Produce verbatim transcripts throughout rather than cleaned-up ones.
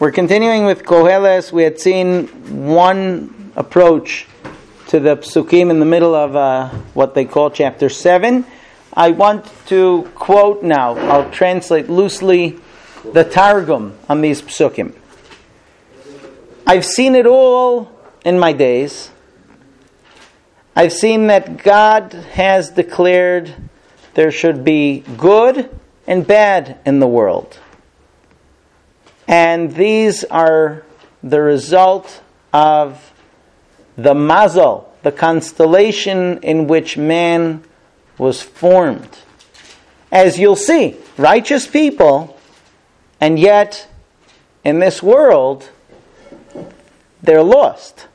We're continuing with Koheles. We had seen one approach to the psukim in the middle of uh, what they call chapter seven. I want to quote now, I'll translate loosely the Targum on these psukim. I've seen it all in my days. I've seen that God has declared there should be good and bad in the world. And these are the result of the mazal, the constellation in which man was formed. As you'll see, righteous people, and yet in this world, they're lost.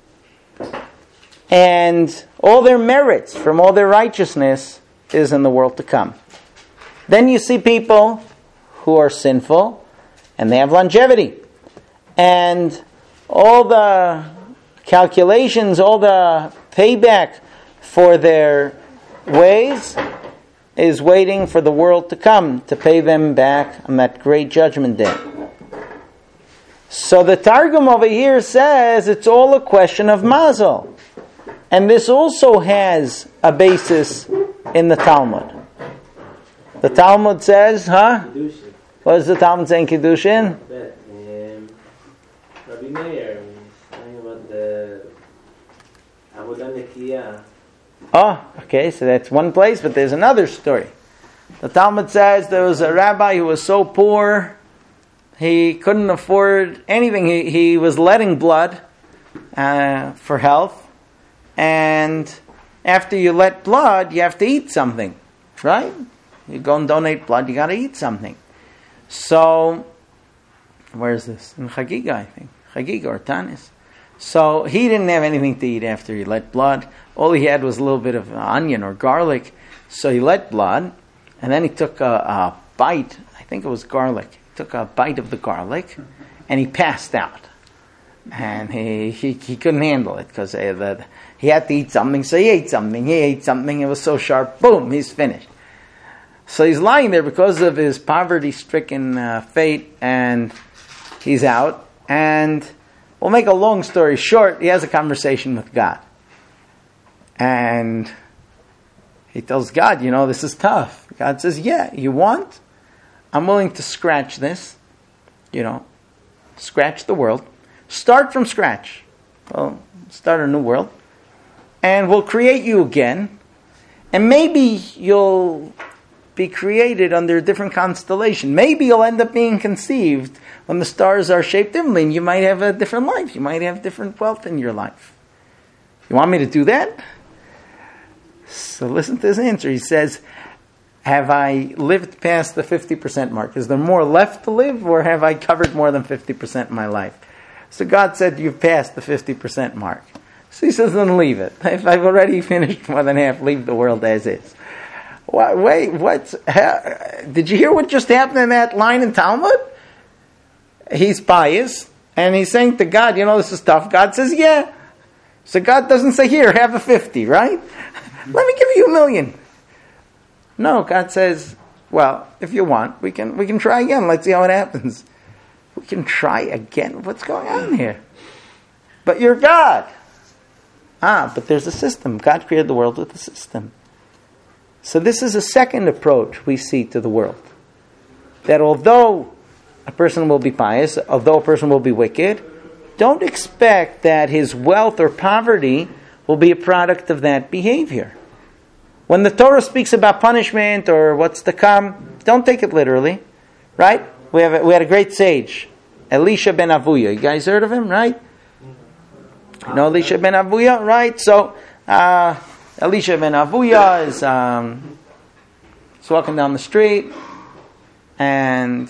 And all their merits from all their righteousness is in the world to come. Then you see people who are sinful, and they have longevity. And all the calculations, all the payback for their ways is waiting for the world to come to pay them back on that great judgment day. So the Targum over here says it's all a question of mazal. And this also has a basis in the Talmud. The Talmud says, huh? Kiddushin. What does the Talmud say in Kiddushin? That, um, Rabbi Meir is talking about the Avodah Nekiyah. Oh, okay, so that's one place, but there's another story. The Talmud says there was a rabbi who was so poor, he couldn't afford anything. He, he was letting blood uh, for health. And after you let blood, you have to eat something, right? You go and donate blood, you got to eat something. So, where is this? In Chagiga, I think. Chagiga or Tanis. So, he didn't have anything to eat after he let blood. All he had was a little bit of onion or garlic. So, he let blood, and then he took a, a bite. I think it was garlic. He took a bite of the garlic, and he passed out. And he, he, he couldn't handle it, because he had to eat something. So, he ate something. He ate something. It was so sharp. Boom, he's finished. So he's lying there because of his poverty-stricken uh, fate, and he's out. And we'll make a long story short, he has a conversation with God. And he tells God, you know, this is tough. God says, yeah, you want? I'm willing to scratch this. You know, scratch the world. Start from scratch. Well, start a new world. And we'll create you again. And maybe you'll be created under a different constellation. Maybe you'll end up being conceived when the stars are shaped differently, and you might have a different life. You might have different wealth in your life. You want me to do that? So listen to his answer. He says, have I lived past the fifty percent mark? Is there more left to live, or have I covered more than fifty percent in my life? So God said, you've passed the fifty percent mark. So he says, then leave it. If I've already finished more than half, leave the world as is. What, wait, what? Did you hear what just happened in that line in Talmud? He's pious, and he's saying to God, you know, this is tough. God says, yeah. So God doesn't say, here, have a fifty, right? Let me give you a million. No, God says, well, if you want, we can we can try again. Let's see how it happens. We can try again? What's going on here? But you're God. Ah, but there's a system. God created the world with a system. So this is a second approach we see to the world. That although a person will be pious, although a person will be wicked, don't expect that his wealth or poverty will be a product of that behavior. When the Torah speaks about punishment or what's to come, don't take it literally. Right? We have a, we had a great sage, Elisha ben Avuya. You guys heard of him, right? You know Elisha ben Avuya, right? So, uh, Elisha ben Avuya is um, he's walking down the street, and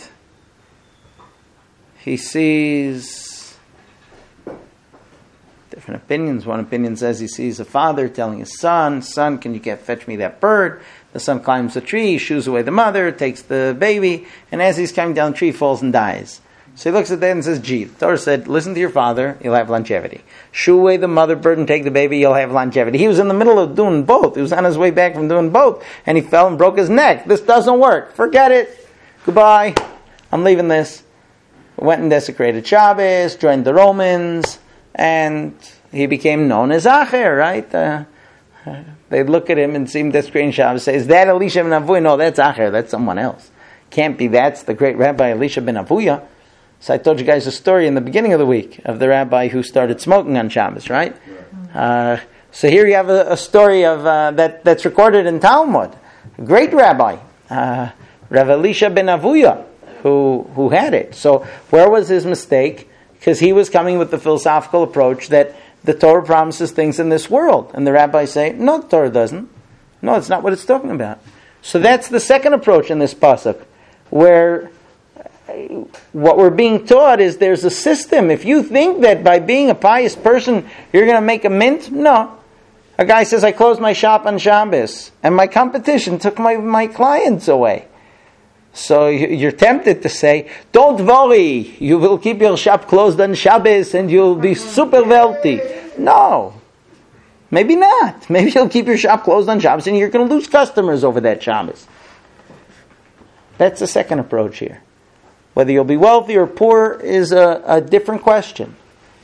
he sees different opinions. One opinion says he sees a father telling his son, son, can you get fetch me that bird? The son climbs the tree, shoos away the mother, takes the baby, and as he's climbing down the tree, he falls and dies. So he looks at that and says, gee, the Torah said, listen to your father, you'll have longevity. Shoo away the mother bird and take the baby, you'll have longevity. He was in the middle of doing both. He was on his way back from doing both, and he fell and broke his neck. This doesn't work. Forget it. Goodbye. I'm leaving this. went and desecrated Shabbos, joined the Romans, and he became known as Acher, right? Uh, they look at him and see him desecrating Shabbos, say, is that Elisha ben Avuya? No, that's Acher, that's someone else. Can't be that's the great Rabbi Elisha ben Avuya. So I told you guys a story in the beginning of the week of the rabbi who started smoking on Shabbos, right? Uh, so here you have a, a story of uh, that that's recorded in Talmud. A great rabbi, uh, Rav Elisha ben Avuya, who who had it. So where was his mistake? Because he was coming with the philosophical approach that the Torah promises things in this world, and the rabbis say, no, the Torah doesn't. No, it's not what it's talking about. So that's the second approach in this pasuk, where what we're being taught is there's a system. If you think that by being a pious person you're going to make a mint, no. A guy says, I closed my shop on Shabbos, and my competition took my, my clients away. So you're tempted to say, don't worry, you will keep your shop closed on Shabbos and you'll be super wealthy. No. Maybe not. Maybe you'll keep your shop closed on Shabbos and you're going to lose customers over that Shabbos. That's the second approach here. Whether you'll be wealthy or poor is a, a different question.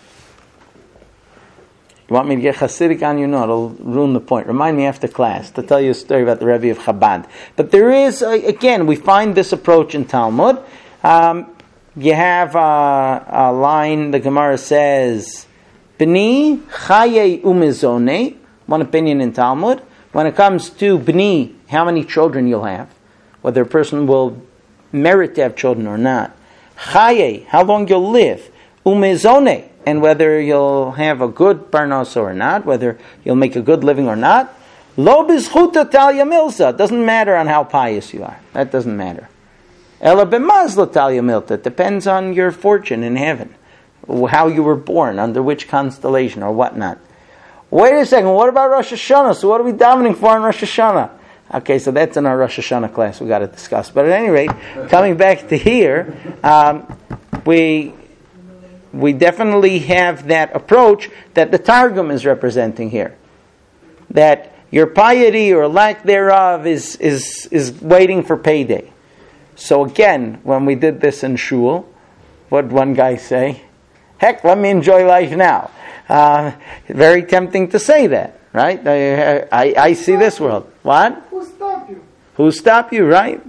You want me to get Hasidic on you? No, it'll ruin the point. Remind me after class to tell you a story about the Rebbe of Chabad. But there is, uh, again, we find this approach in Talmud. Um, you have uh, a line, the Gemara says, B'ni chaye umizone, one opinion in Talmud. When it comes to B'ni, how many children you'll have, whether a person will merit to have children or not. Chaye, how long you'll live. Umizone, and whether you'll have a good parnasa or not, whether you'll make a good living or not. Lo bizchuta talya milsa. Doesn't matter on how pious you are. That doesn't matter. Ela b'mazla talya milta. It depends on your fortune in heaven, how you were born, under which constellation or whatnot. Wait a second. What about Rosh Hashanah? So what are we davening for in Rosh Hashanah? Okay, so that's in our Rosh Hashanah class we got to discuss. But at any rate, coming back to here, um, we we definitely have that approach that the Targum is representing here. That your piety or lack thereof is is is waiting for payday. So again, when we did this in shul, what did one guy say? Heck, let me enjoy life now. Uh, very tempting to say that, right? I, I, I see this world. What? Who stopped you? Who stopped you, right?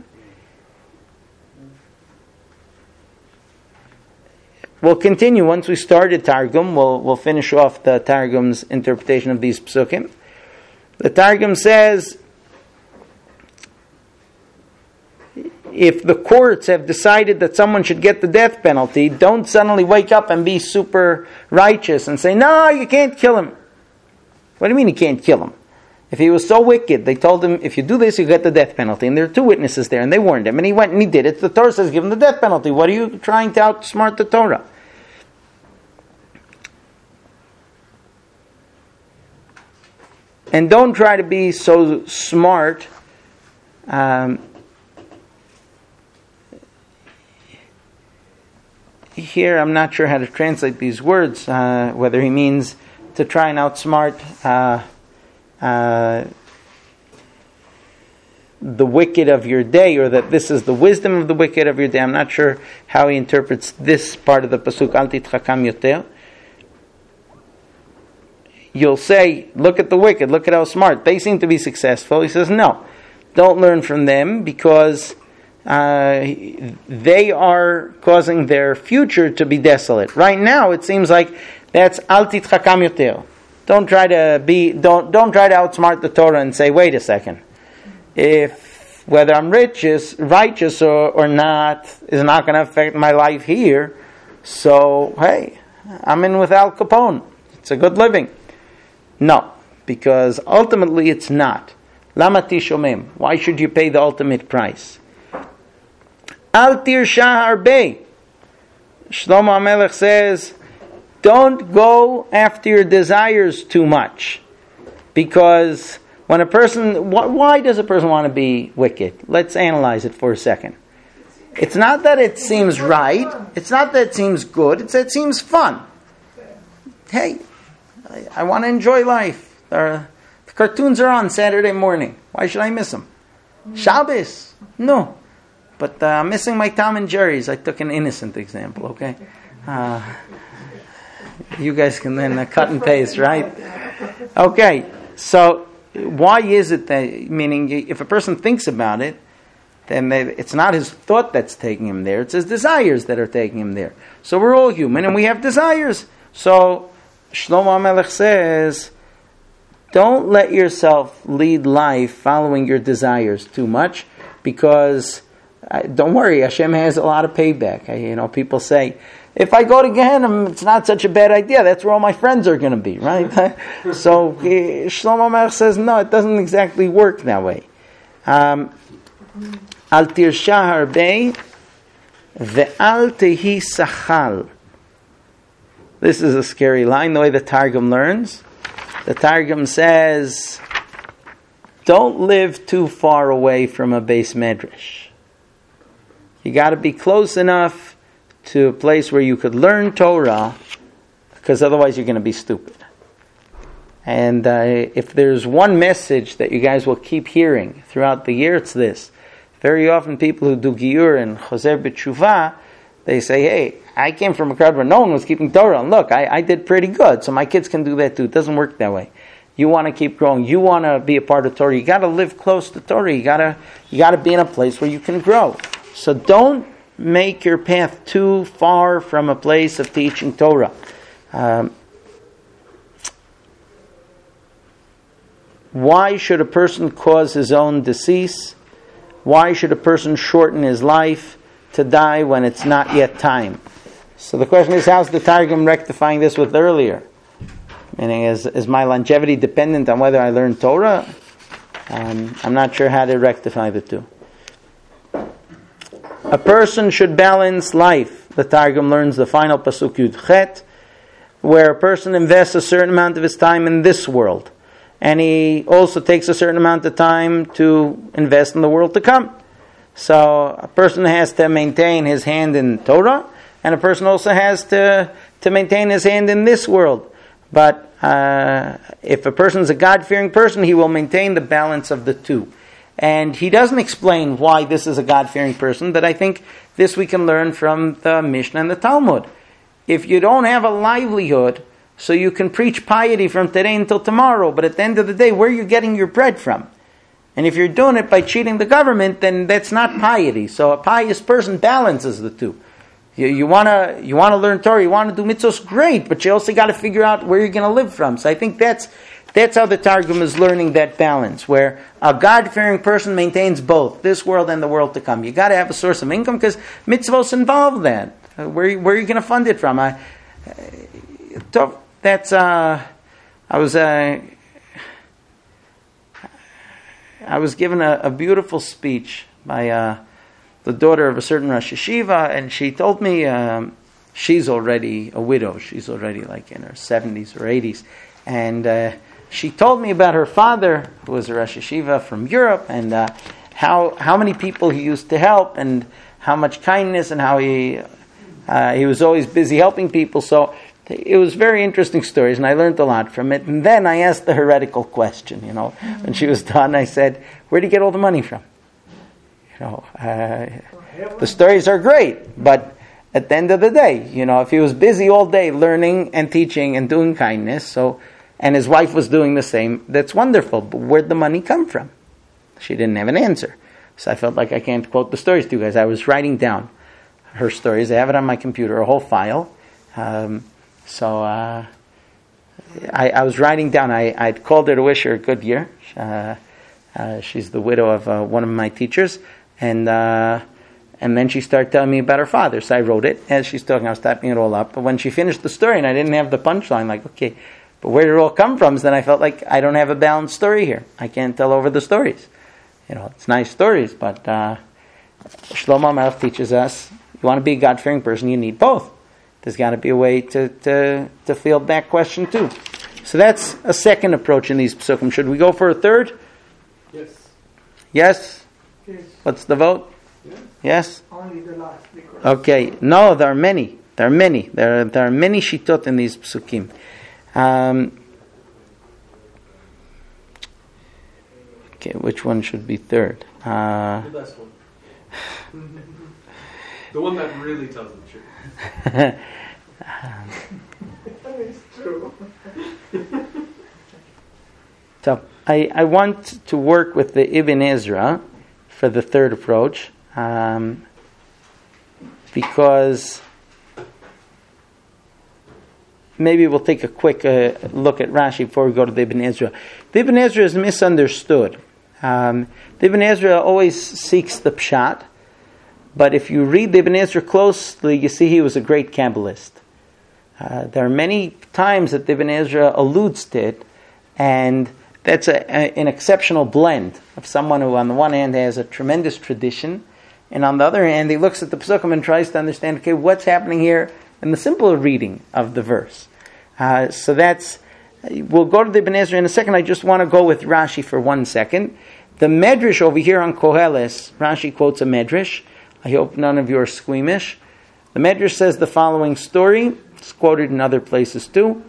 We'll continue. Once we started Targum, we'll, we'll finish off the Targum's interpretation of these psukim. The Targum says, if the courts have decided that someone should get the death penalty, don't suddenly wake up and be super righteous and say, no, you can't kill him. What do you mean you can't kill him? If he was so wicked, they told him, if you do this, you get the death penalty. And there are two witnesses there, and they warned him. And he went and he did it. The Torah says, give him the death penalty. What are you trying to outsmart the Torah? And don't try to be so smart. Um, here, I'm not sure how to translate these words, uh, whether he means to try and outsmart uh, uh, the wicked of your day, or that this is the wisdom of the wicked of your day. I'm not sure how he interprets this part of the pasuk, Al titchakam yoter. You'll say, look at the wicked, look at how smart. They seem to be successful. He says, no, don't learn from them, because uh, they are causing their future to be desolate. Right now, it seems like that's Al titchakam yoter. Don't try to be, don't don't try to outsmart the Torah and say, wait a second. If whether I'm rich is righteous or, or not is not going to affect my life here, so hey, I'm in with Al Capone. It's a good living. No, because ultimately it's not. Lama tishomem. Why should you pay the ultimate price? Al tirsha harbe. Shlomo HaMelech says, don't go after your desires too much. Because when a person, why does a person want to be wicked? Let's analyze it for a second. It's not that it seems right. It's not that it seems good. It's that it seems fun. Hey, I, I want to enjoy life. Uh, the cartoons are on Saturday morning. Why should I miss them? Shabbos? No. but uh, I'm missing my Tom and Jerry's. I took an innocent example, okay? Uh, you guys can then uh, cut and paste, right? Okay, so why is it that, meaning if a person thinks about it, then they, it's not his thought that's taking him there, it's his desires that are taking him there. So we're all human and we have desires. So Shlomo HaMelech says, don't let yourself lead life following your desires too much, because uh, don't worry, Hashem has a lot of payback. I, you know, people say, if I go to Gehenna, it's not such a bad idea. That's where all my friends are going to be, right? So uh, Shlomo HaMelech says, no, it doesn't exactly work that way. Um, Al tirsha harbei ve'al tehi sachal. This is a scary line, the way the Targum learns. The Targum says, don't live too far away from a base medrash. You got to be close enough to a place where you could learn Torah, because otherwise you're going to be stupid. And uh, if there's one message that you guys will keep hearing throughout the year, it's this. Very often people who do Giyur and Choser B'Tshuvah, they say, hey, I came from a crowd where no one was keeping Torah, and look, I, I did pretty good, so my kids can do that too. It doesn't work that way. You want to keep growing. You want to be a part of Torah. You got to live close to Torah. You got to you got to be in a place where you can grow. So don't make your path too far from a place of teaching Torah. Um, why should a person cause his own decease? Why should a person shorten his life to die when it's not yet time? So the question is, how's the Targum rectifying this with earlier? Meaning, is, is my longevity dependent on whether I learn Torah? Um, I'm not sure how to rectify the two. A person should balance life. The Targum learns the final pasuk Yud Chet, where a person invests a certain amount of his time in this world. And he also takes a certain amount of time to invest in the world to come. So a person has to maintain his hand in Torah, and a person also has to, to maintain his hand in this world. But uh, if a person is a God-fearing person, he will maintain the balance of the two. And he doesn't explain why this is a God-fearing person, but I think this we can learn from the Mishnah and the Talmud. If you don't have a livelihood, so you can preach piety from today until tomorrow, but at the end of the day, where are you getting your bread from? And if you're doing it by cheating the government, then that's not piety. So a pious person balances the two. You, you want to you want to learn Torah, you want to do mitzvahs, great, but you also got to figure out where you're going to live from. So I think that's that's how the Targum is learning that balance, where a God-fearing person maintains both, this world and the world to come. You got to have a source of income, because mitzvahs involve that. Uh, where, where are you going to fund it from? I, uh, that's, uh, I was... Uh, I was given a, a beautiful speech by uh, the daughter of a certain Rosh Yeshiva, and she told me um, she's already a widow. She's already like in her seventies or eighties. And uh, she told me about her father, who was a Rosh Yeshiva from Europe, and uh, how how many people he used to help, and how much kindness, and how he uh, he was always busy helping people. So it was very interesting stories, and I learned a lot from it. And then I asked the heretical question, you know. When she was done, I said, where do you get all the money from? You know, uh, the stories are great, but at the end of the day, you know, if he was busy all day learning and teaching and doing kindness, so, and his wife was doing the same, that's wonderful. But where'd the money come from? She didn't have an answer. So I felt like I can't quote the stories to you guys. I was writing down her stories. I have it on my computer, a whole file. Um, So uh, I, I was writing down, I, I'd called her to wish her a good year. Uh, uh, she's the widow of uh, one of my teachers. And uh, and then she started telling me about her father. So I wrote it. As she's talking, I was typing it all up. But when she finished the story and I didn't have the punchline, like, okay, but where did it all come from? So then I felt like I don't have a balanced story here. I can't tell over the stories. You know, it's nice stories, but uh, Shlomo HaMelech teaches us, you want to be a God-fearing person, you need both. There's got to be a way to, to, to field that question too. So that's a second approach in these psukim. Should we go for a third? Yes. Yes? Yes. What's the vote? Yes. Yes? Only the last. Because Okay. No, there are many. There are many. There are, there are many shitot in these psukim. Um, okay, which one should be third? Uh, The last one. The one that really tells the truth. That is true. So I, I want to work with the Ibn Ezra for the third approach, um, because maybe we'll take a quick uh, look at Rashi before we go to the Ibn Ezra. The Ibn Ezra is misunderstood. Um, the Ibn Ezra always seeks the pshat, but if you read the Ibn Ezra closely, you see he was a great Kabbalist. Uh, there are many times that the Ibn Ezra alludes to it, and that's a, a, an exceptional blend of someone who, on the one hand, has a tremendous tradition, and on the other hand, he looks at the Pesukim and tries to understand, okay, what's happening here in the simple reading of the verse. Uh, so that's, we'll go to the Ibn Ezra in a second. I just want to go with Rashi for one second. The Medrash over here on Koheles, Rashi quotes a Medrash. I hope none of you are squeamish. The Medrash says the following story. It's quoted in other places too.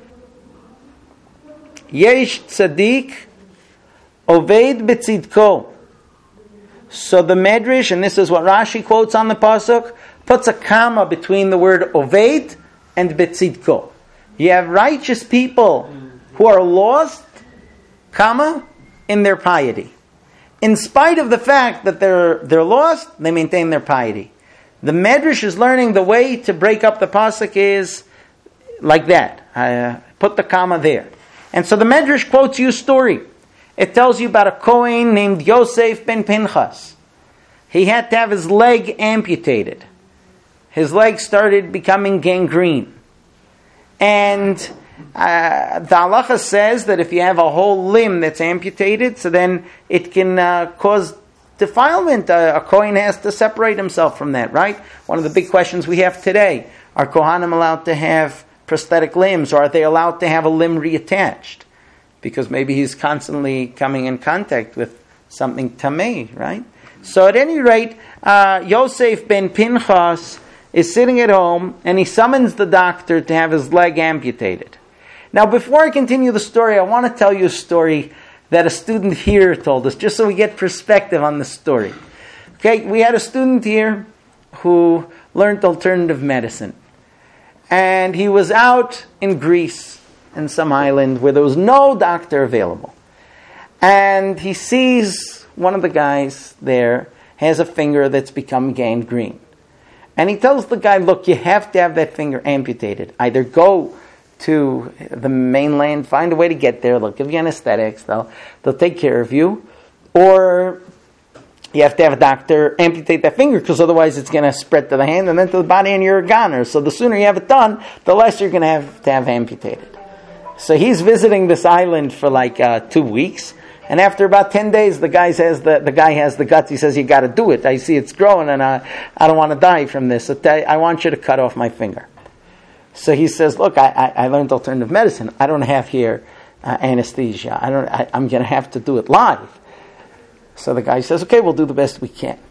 Yesh tzaddik oved betzidko. So the Medrash, and this is what Rashi quotes on the pasuk, puts a comma between the word oved and betzidko. You have righteous people who are lost, comma, in their piety. In spite of the fact that they're they're lost, they maintain their piety. The Medrash is learning the way to break up the pasuk is like that. I uh, put the comma there. And so the Medrash quotes you a story. It tells you about a Kohen named Yosef ben Pinchas. He had to have his leg amputated. His leg started becoming gangrene. And uh, the halacha says that if you have a whole limb that's amputated, so then it can uh, cause defilement. Uh, a Kohen has to separate himself from that, right? One of the big questions we have today, are Kohanim allowed to have prosthetic limbs, or are they allowed to have a limb reattached? Because maybe he's constantly coming in contact with something tamei, right? So at any rate, uh, Yosef ben Pinchas is sitting at home, and he summons the doctor to have his leg amputated. Now, before I continue the story, I want to tell you a story that a student here told us, just so we get perspective on the story. Okay, we had a student here who learned alternative medicine. And he was out in Greece, in some island, where there was no doctor available. And he sees one of the guys there has a finger that's become gangrene. And he tells the guy, look, you have to have that finger amputated. Either go to the mainland, find a way to get there, they'll give you anesthetics, they'll, they'll take care of you, or you have to have a doctor amputate that finger, because otherwise it's going to spread to the hand and then to the body, and you're a goner. So the sooner you have it done, the less you're going to have to have amputated. So he's visiting this island for like uh, two weeks, and after about ten days, the guy says the, the guy has the guts. He says, you got to do it. I see it's growing, and uh, I don't want to die from this. So I, I want you to cut off my finger. So he says, look, I, I, I learned alternative medicine. I don't have here uh, anesthesia. I don't. I, I'm going to have to do it live. So the guy says, okay, we'll do the best we can.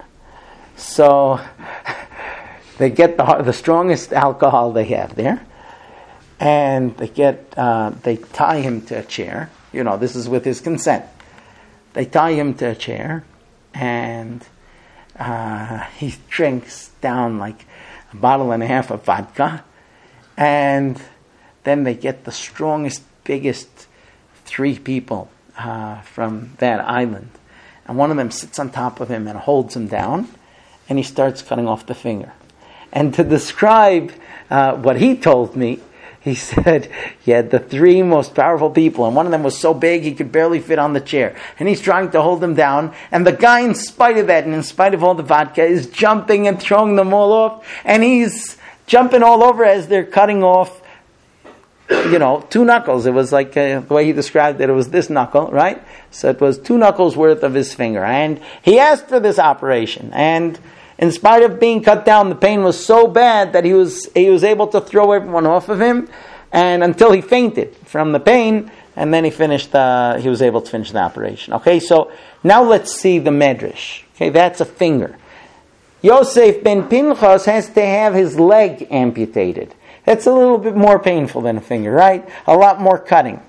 So they get the, the strongest alcohol they have there, and they get uh, they tie him to a chair. You know, this is with his consent. They tie him to a chair, and uh, he drinks down like a bottle and a half of vodka, and then they get the strongest, biggest three people uh, from that island. And one of them sits on top of him and holds him down, and he starts cutting off the finger. And to describe uh, what he told me, he said he had the three most powerful people, and one of them was so big he could barely fit on the chair. And he's trying to hold them down, and the guy, in spite of that, and in spite of all the vodka, is jumping and throwing them all off, and he's jumping all over as they're cutting off, you know, two knuckles. It was like uh, the way he described it, it was this knuckle, right? So it was two knuckles worth of his finger. And he asked for this operation. And in spite of being cut down, the pain was so bad that he was he was able to throw everyone off of him, and until he fainted from the pain, and then he finished. Uh, he was able to finish the operation. Okay, so now let's see the medrash. Okay, that's a finger. Yosef ben Pinchas has to have his leg amputated. That's a little bit more painful than a finger, right? A lot more cutting.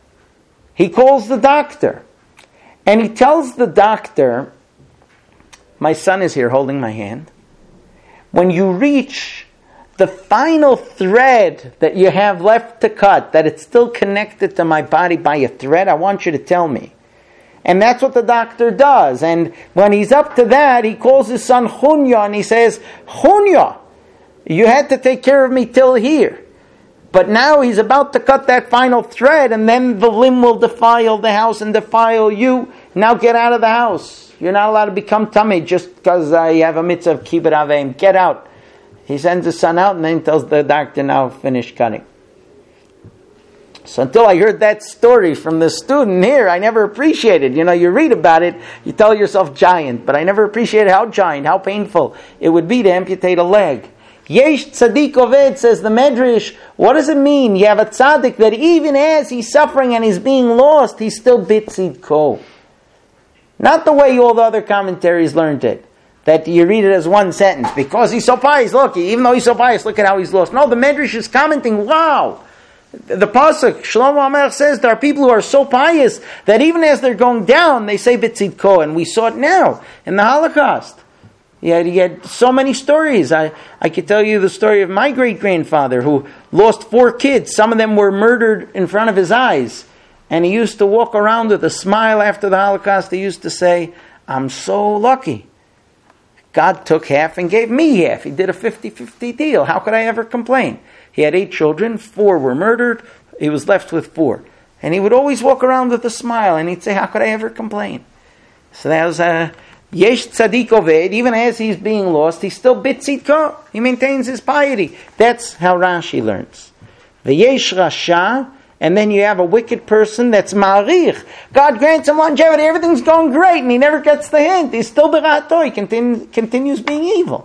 He calls the doctor, and he tells the doctor My son is here holding my hand. When you reach the final thread that you have left to cut, that it's still connected to my body by a thread, I want you to tell me. And that's what the doctor does. And when he's up to that, he calls his son Chunya and he says, Chunya, you had to take care of me till here. But now he's about to cut that final thread, and then the limb will defile the house and defile you. Now get out of the house. You're not allowed to become tummy just because uh, you have a mitzvah of kibbut aveim. Get out. He sends his son out and then tells the doctor, now finish cutting. So until I heard that story from the student here, I never appreciated. You know, you read about it, you tell yourself giant, but I never appreciated how giant, how painful it would be to amputate a leg. Yesh tzaddik oved, says the Medrash. What does it mean? You have a tzaddik that even as he's suffering and he's being lost, he's still bitzid ko. Not the way all the other commentaries learned it. That you read it as one sentence. Because he's so pious, look, even though he's so pious, look at how he's lost. No, the Medrash is commenting, wow. The Pasuk, Shlomo HaMelech says there are people who are so pious that even as they're going down, they say bitzid ko. And we saw it now in the Holocaust. He had, he had so many stories. I, I could tell you the story of my great-grandfather who lost four kids. Some of them were murdered in front of his eyes. And he used to walk around with a smile after the Holocaust. He used to say, I'm so lucky. God took half and gave me half. He did a fifty-fifty deal. How could I ever complain? He had eight children. Four were murdered. He was left with four. And he would always walk around with a smile. And he'd say, how could I ever complain? So that was a... Yesh tzaddik oved, even as he's being lost, he's still bitzid ko. He maintains his piety. That's how Rashi learns. V'yesh rasha, and then you have a wicked person that's ma'arich. God grants him longevity, everything's going great, and he never gets the hint. He's still b'rato, he continu- continues being evil.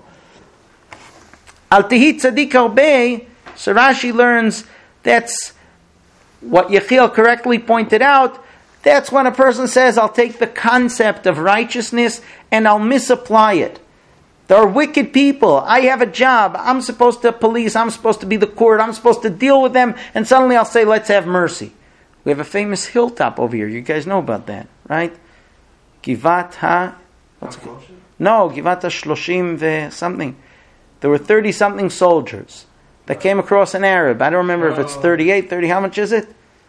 Al tihi tzaddik arbeh, so Rashi learns that's what Yechiel correctly pointed out. That's when a person says, I'll take the concept of righteousness and I'll misapply it. There are wicked people. I have a job. I'm supposed to police. I'm supposed to be the court. I'm supposed to deal with them. And suddenly I'll say, let's have mercy. We have a famous hilltop over here. You guys know about that, right? Givat ha... What's it called? No, Givat ha-shloshim ve something. There were thirty-something soldiers that came across an Arab. I don't remember if it's thirty-eight, thirty. How much is it?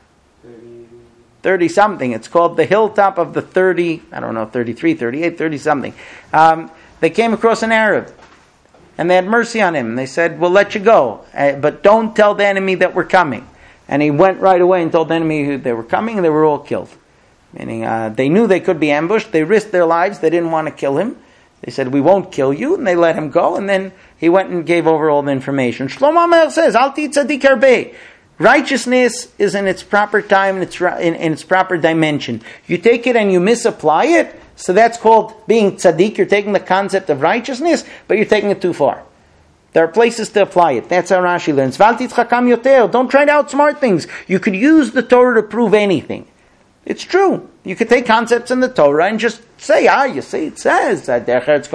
thirty-something. It's called the hilltop of the thirty, I don't know, thirty-three, thirty-eight, thirty-something. Um, they came across an Arab, and they had mercy on him. They said, we'll let you go, uh, but don't tell the enemy that we're coming. And he went right away and told the enemy who they were coming, and they were all killed. Meaning, uh, they knew they could be ambushed. They risked their lives. They didn't want to kill him. They said, we won't kill you, and they let him go, and then he went and gave over all the information. Shlomo HaMelech says, Al ti tzaddik arbeh. Righteousness is in its proper time, in its, in, in its proper dimension. You take it and you misapply it, so that's called being tzaddik. You're taking the concept of righteousness, but you're taking it too far. There are places to apply it. That's how Rashi learns. Val titchakam yoter. Don't try to outsmart things. You could use the Torah to prove anything. It's true. You could take concepts in the Torah and just say, ah, you see, it says, you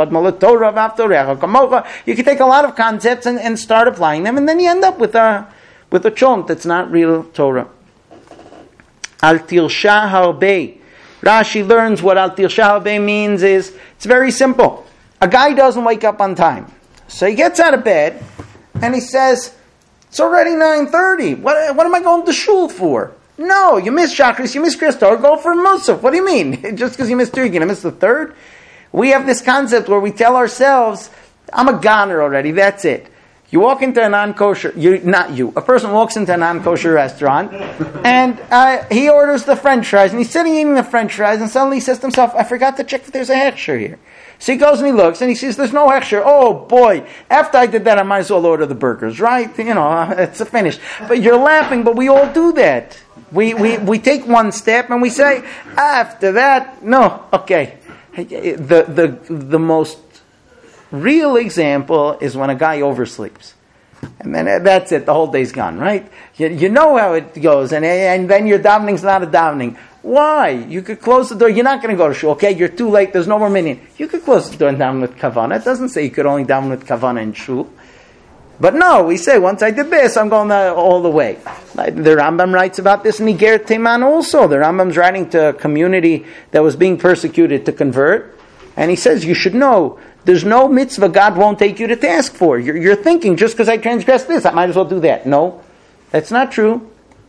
could take a lot of concepts and, and start applying them, and then you end up with a with a chont that's not real Torah. Al tirsha harbeh. Rashi learns what al tirsha harbeh means is, it's very simple. A guy doesn't wake up on time. So he gets out of bed, and he says, it's already nine thirty. What, what am I going to shul for? No, you missed Shachris, you missed Christo, go for Musaf. What do you mean? Just because you missed two, you're going to miss the third? We have this concept where we tell ourselves, I'm a goner already, that's it. You walk into a non-kosher, you, not you, a person walks into a non-kosher restaurant, and uh, he orders the french fries, and he's sitting eating the french fries, and suddenly he says to himself, I forgot to check if there's a hechsher here. So he goes and he looks, and he sees there's no hechsher. Oh boy, after I did that, I might as well order the burgers, right? You know, it's a finish. But you're laughing, but we all do that. We, we, we take one step, and we say, after that, no, okay. The, the, the most real example is when a guy oversleeps. And then that's it, the whole day's gone, right? You, you know how it goes, and, and then your davening's not a davening. Why? You could close the door, you're not going to go to shul, okay? You're too late, there's no more minyan. You could close the door and daven with kavanah. It doesn't say you could only daven with kavanah in shul. But no, we say, once I did this, I'm going all the way. The Rambam writes about this in Iger Teman also. The Rambam's writing to a community that was being persecuted to convert. And he says, you should know, there's no mitzvah God won't take you to task for. You're, you're thinking, just because I transgressed this, I might as well do that. No, that's not true.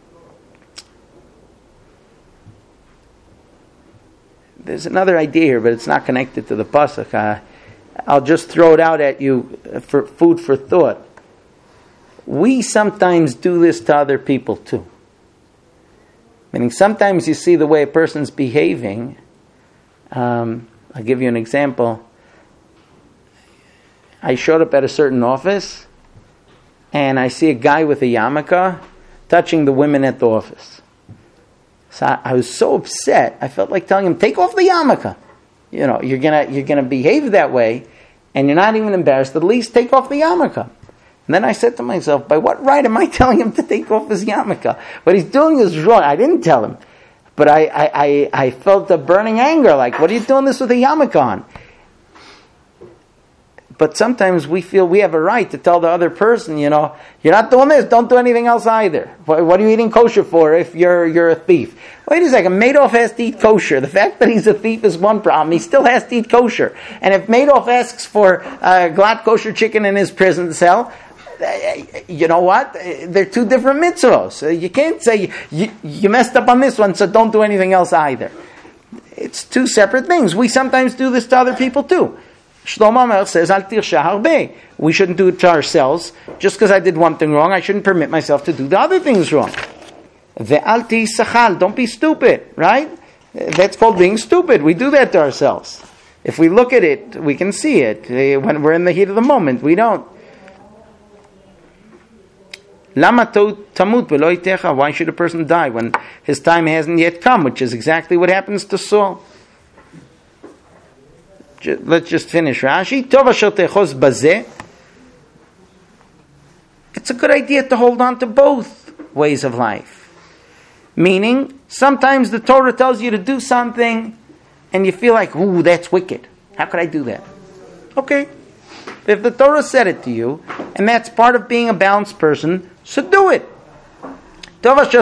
There's another idea here, but it's not connected to the pasuk. Uh, I'll just throw it out at you for food for thought. We sometimes do this to other people too. Meaning sometimes you see the way a person's behaving. Um, I'll give you an example. I showed up at a certain office and I see a guy with a yarmulke touching the women at the office. So I, I was so upset. I felt like telling him, take off the yarmulke. You know, you're gonna you're gonna behave that way and you're not even embarrassed. At least take off the yarmulke. And then I said to myself, by what right am I telling him to take off his yarmulke? What he's doing is wrong. I didn't tell him. But I, I, I, I felt a burning anger, like, what are you doing this with a yarmulke on? But sometimes we feel we have a right to tell the other person, you know, you're not doing this, don't do anything else either. What, what are you eating kosher for if you're you're a thief? Wait a second, Madoff has to eat kosher. The fact that he's a thief is one problem. He still has to eat kosher. And if Madoff asks for uh, glatt kosher chicken in his prison cell, you know what? They're two different mitzvahs. You can't say, you, you messed up on this one, so don't do anything else either. It's two separate things. We sometimes do this to other people too. Shlomo Melech says, Al tirsha harbe. We shouldn't do it to ourselves. Just because I did one thing wrong, I shouldn't permit myself to do the other things wrong. Ve'al tisachal. Don't be stupid, right? That's called being stupid. We do that to ourselves. If we look at it, we can see it. When we're in the heat of the moment, we don't. Lama tamut v'lo itecha. Why should a person die when his time hasn't yet come? Which is exactly what happens to Saul. Let's just finish Rashi. Tov asher techos bazeh. It's a good idea to hold on to both ways of life. Meaning, sometimes the Torah tells you to do something and you feel like, ooh, that's wicked. How could I do that? Okay. If the Torah said it to you, and that's part of being a balanced person, so do it. You got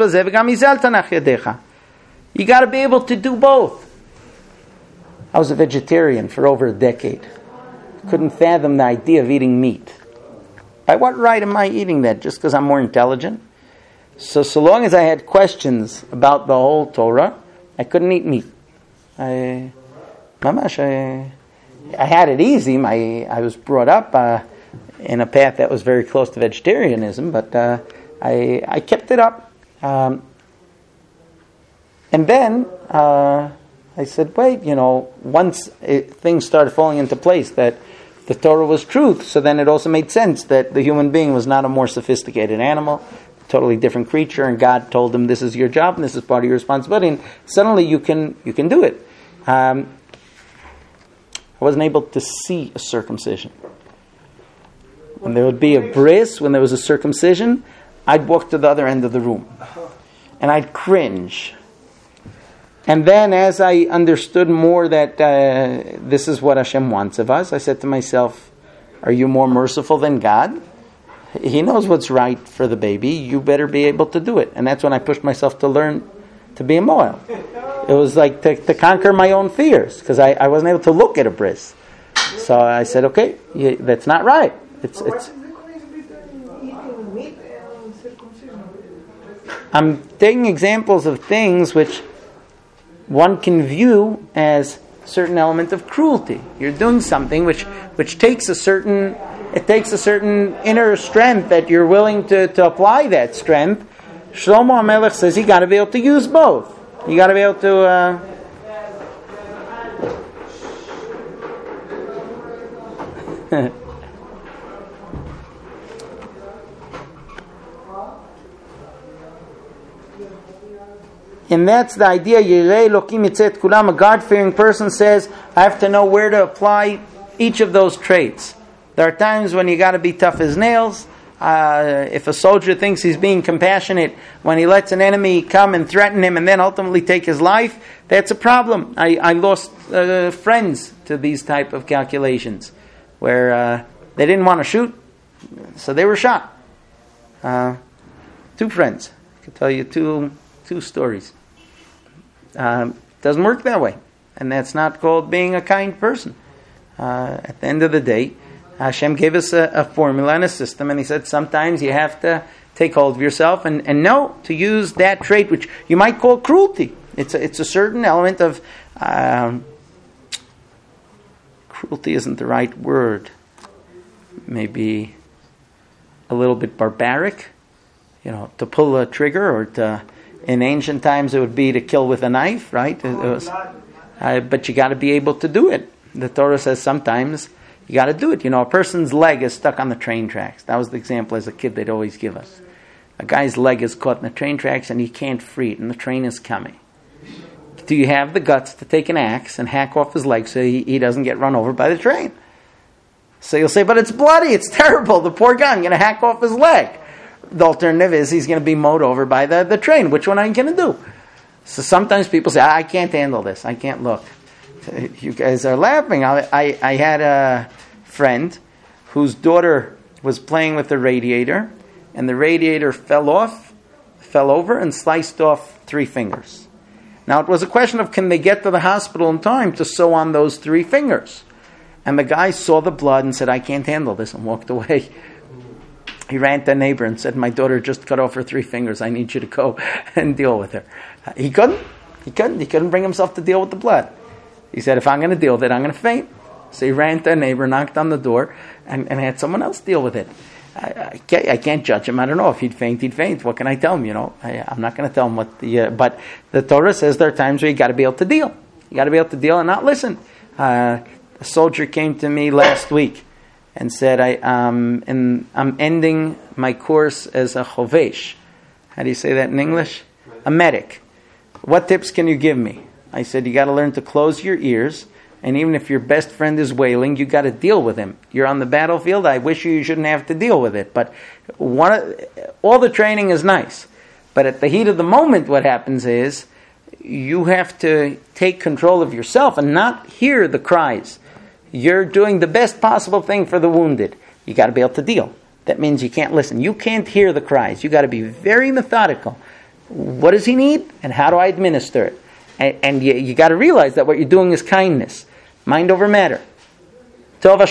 to be able to do both. I was a vegetarian for over a decade. Couldn't fathom the idea of eating meat. By what right am I eating that? Just because I'm more intelligent? So, so long as I had questions about the whole Torah, I couldn't eat meat. I, mamash, I, I had it easy. My, I was brought up uh, in a path that was very close to vegetarianism, but uh, I, I kept it up. Um, and then uh, I said, wait, you know, once it, things started falling into place, that the Torah was truth, so then it also made sense that the human being was not a more sophisticated animal, totally different creature, and God told him, this is your job, and this is part of your responsibility, and suddenly you can you can do it. Um, I wasn't able to see a circumcision. When there would be a bris, when there was a circumcision, I'd walk to the other end of the room. And I'd cringe. And then as I understood more that uh, this is what Hashem wants of us, I said to myself, are you more merciful than God? He knows what's right for the baby. You better be able to do it. And that's when I pushed myself to learn to be a moel. It was like to, to conquer my own fears, because I, I wasn't able to look at a bris. So I said, okay, yeah, that's not right. It's it's. I'm taking examples of things which one can view as a certain element of cruelty. You're doing something which which takes a certain it takes a certain inner strength that you're willing to, to apply that strength. Shlomo HaMelech says you got to be able to use both. You got to be able to. Uh, And that's the idea. Yirei Elokim Yitzet Kulam. A God-fearing person says, I have to know where to apply each of those traits. There are times when you got to be tough as nails. Uh, if a soldier thinks he's being compassionate when he lets an enemy come and threaten him and then ultimately take his life, that's a problem. I, I lost uh, friends to these type of calculations where uh, they didn't want to shoot, so they were shot. Uh, two friends. I can tell you two two stories. Um, doesn't work that way. And that's not called being a kind person. Uh, at the end of the day, Hashem gave us a, a formula and a system, and He said sometimes you have to take hold of yourself and, and know to use that trait, which you might call cruelty. It's a, it's a certain element of... Um, cruelty isn't the right word. Maybe a little bit barbaric. You know, to pull a trigger, or to... In ancient times it would be to kill with a knife, right? It was, uh, but you got to be able to do it. The Torah says sometimes you got to do it. You know, a person's leg is stuck on the train tracks. That was the example as a kid they'd always give us. A guy's leg is caught in the train tracks and he can't free it, and the train is coming. Do you have the guts to take an axe and hack off his leg so he, he doesn't get run over by the train? So you'll say, but it's bloody, it's terrible, the poor guy, I'm going to hack off his leg. The alternative is he's going to be mowed over by the, the train. Which one are you going to do? So sometimes people say, I can't handle this. I can't look. You guys are laughing. I, I, I had a friend whose daughter was playing with the radiator, and the radiator fell off, fell over, and sliced off three fingers. Now it was a question of can they get to the hospital in time to sew on those three fingers? And the guy saw the blood and said, I can't handle this, and walked away. He ran to a neighbor and said, my daughter just cut off her three fingers. I need you to go and deal with her. He couldn't. He couldn't. He couldn't bring himself to deal with the blood. He said, if I'm going to deal with it, I'm going to faint. So he ran to a neighbor, knocked on the door, and, and had someone else deal with it. I, I, can't, I can't judge him. I don't know. If he'd faint, he'd faint. What can I tell him? You know, I, I'm not going to tell him what the... Uh, but the Torah says there are times where you got to be able to deal. You got to be able to deal and not listen. Uh, a soldier came to me last week and said, I, um, and I'm ending my course as a chovesh. How do you say that in English? A medic. What tips can you give me? I said, you got to learn to close your ears, and even if your best friend is wailing, you got to deal with him. You're on the battlefield. I wish you, you shouldn't have to deal with it. But one of, all the training is nice. But at the heat of the moment, what happens is you have to take control of yourself and not hear the cries. You're doing the best possible thing for the wounded. You got to be able to deal. That means you can't listen. You can't hear the cries. You got to be very methodical. What does he need, and how do I administer it? And, and you, you got to realize that what you're doing is kindness, mind over matter. Again,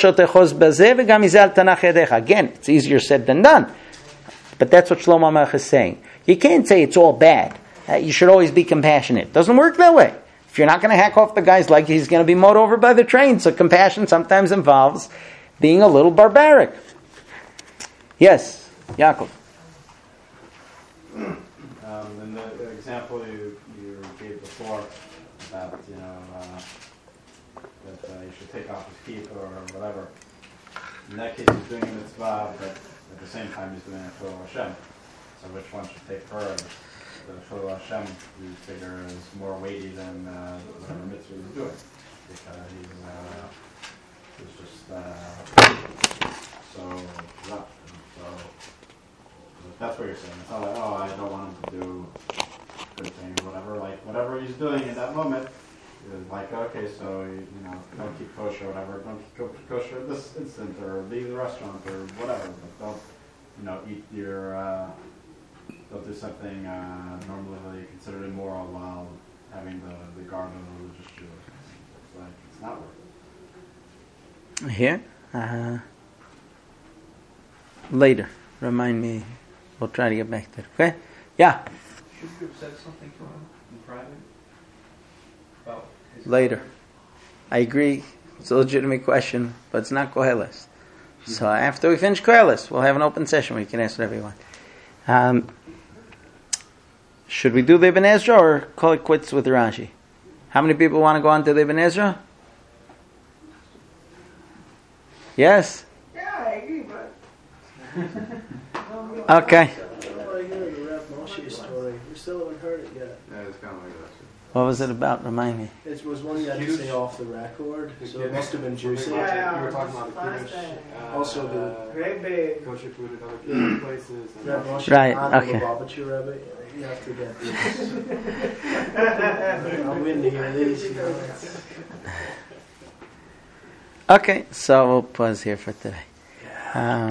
it's easier said than done, but that's what Shlomo Melech is saying. You can't say it's all bad. Uh, you should always be compassionate. It doesn't work that way. If you're not going to hack off the guy's leg, he's going to be mowed over by the train. So compassion sometimes involves being a little barbaric. Yes, Yaakov. Um, in the, the example you, you gave before about, you know, uh, that uh, you should take off his teeth or whatever. In that case, he's doing a mitzvah, but at the same time, he's doing it for Hashem. So which one should take first? The Chol Hashem, you figure, is more weighty than uh, whatever mitzvah he's doing, because he's, uh, he's just uh, so rough. So that's what you're saying. It's not like, oh, I don't want him to do good things, whatever. Like whatever he's doing in that moment, is like, okay, so you, you know, don't keep kosher, or whatever. Don't keep kosher at this instant, or leave the restaurant, or whatever. But don't, you know, eat your. Uh, Don't do something uh, normally considered immoral while having the, the garb of a religious Jew. It's like, it's not working. Here? Uh, later. Remind me. We'll try to get back to it. Okay? Yeah? Should you have said something to him in private? About his Later. I agree. It's a legitimate question, but it's not Koheles. So after we finish Koheles, we'll have an open session where you can ask whatever you want. Um, should we do the Ibn Ezra or call it quits with Rashi? How many people want to go on to the Ibn Ezra? Yes? Yeah, I agree, but... Okay. I want to hear the Rav Moshe story. We still haven't heard it yet. Yeah, it's kind of like that. What was it about? Remind me. It was one you had to say off the record, so it must have been juicy. Yeah, you were talking about the Kiddush. Uh, Also the- Great big kosher food at other places. And Rav Moshe Right, and okay. the Lubavitcher Rebbe. You have to get this. I'm winning here. These, you know, it's- Okay, so we'll pause here for today. Um,